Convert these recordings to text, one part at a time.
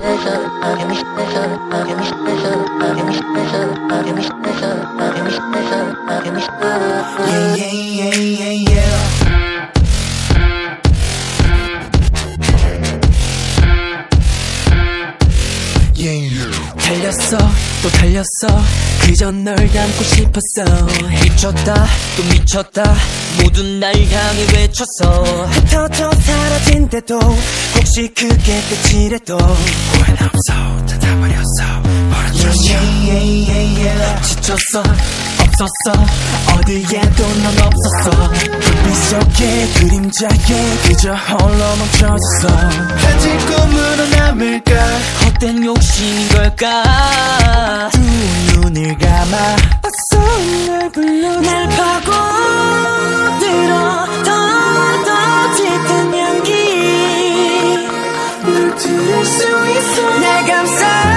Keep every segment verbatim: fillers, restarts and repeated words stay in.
Yeah, yeah, yeah, yeah. 달렸어 또 달렸어 그저 널 닮고 싶었어 미쳤다 또 미쳤다 모두 날 향해 외쳤어 흩어져 사라진데도 혹시 그게 끝이래도 후회는 없어 다 다 버렸어 버려졌어 yeah, yeah, yeah, yeah. 지쳤어 없었어 어디에도 넌 없었어 불빛 속에 그림자에 그저 홀로 멈춰졌어 단지 꿈으로 남을까 헛된 욕심인 걸까 두 눈을 감아 어서 날 불러 날 파고들어 더 더 짙은 향기 널 들을 수 있어 날 감싸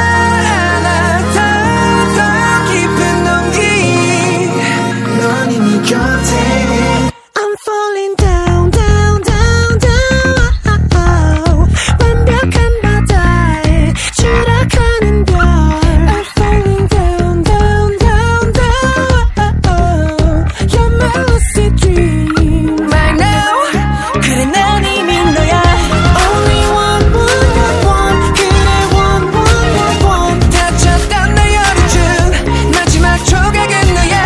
I'm falling down, down, down, down 완벽한 바다에 추락하는 별 I'm falling down, down, down, down You're my lucid dream Right now 그래 난 이미 너야 Only one, one, one 그래 one, one, one, one 닫혔던 날 열어준 마지막 조각은 너야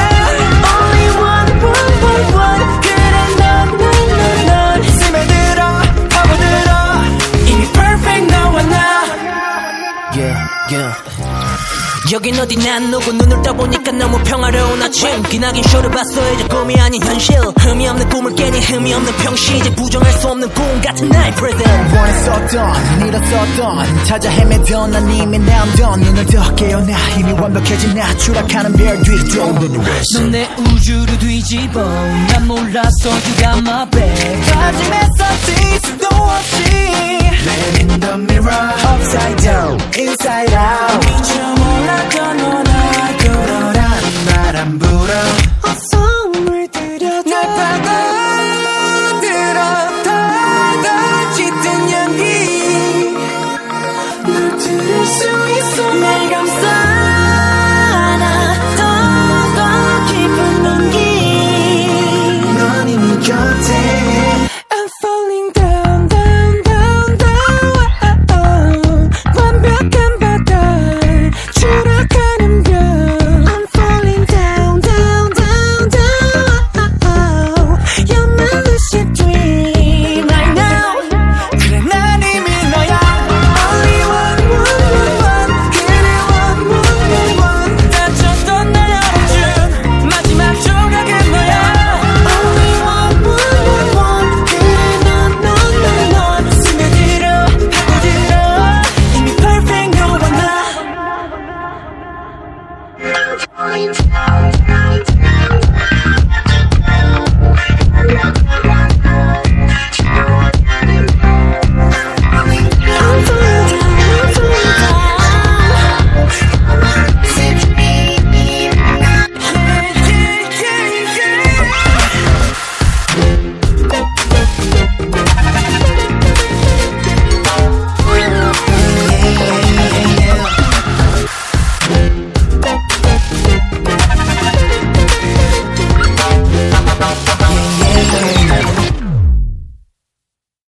여긴 어디 난 오고 눈을 떠보니까 너무 평화로운 아침 기나긴 쇼를 봤어 이제 꿈이 아닌 현실 흠이 없는 꿈을 깨니 흠이 없는 평시 이제 부정할 수 없는 꿈 같은 나의 present 원했었던 잃었었던 찾아 헤매던 난 이미 남던 눈을 떠 깨어나 이미 완벽해진 나 추락하는 별 뒤로 넌 내 우주를 뒤집어 난 몰랐어 You got my back 다짐했었지 수도 없이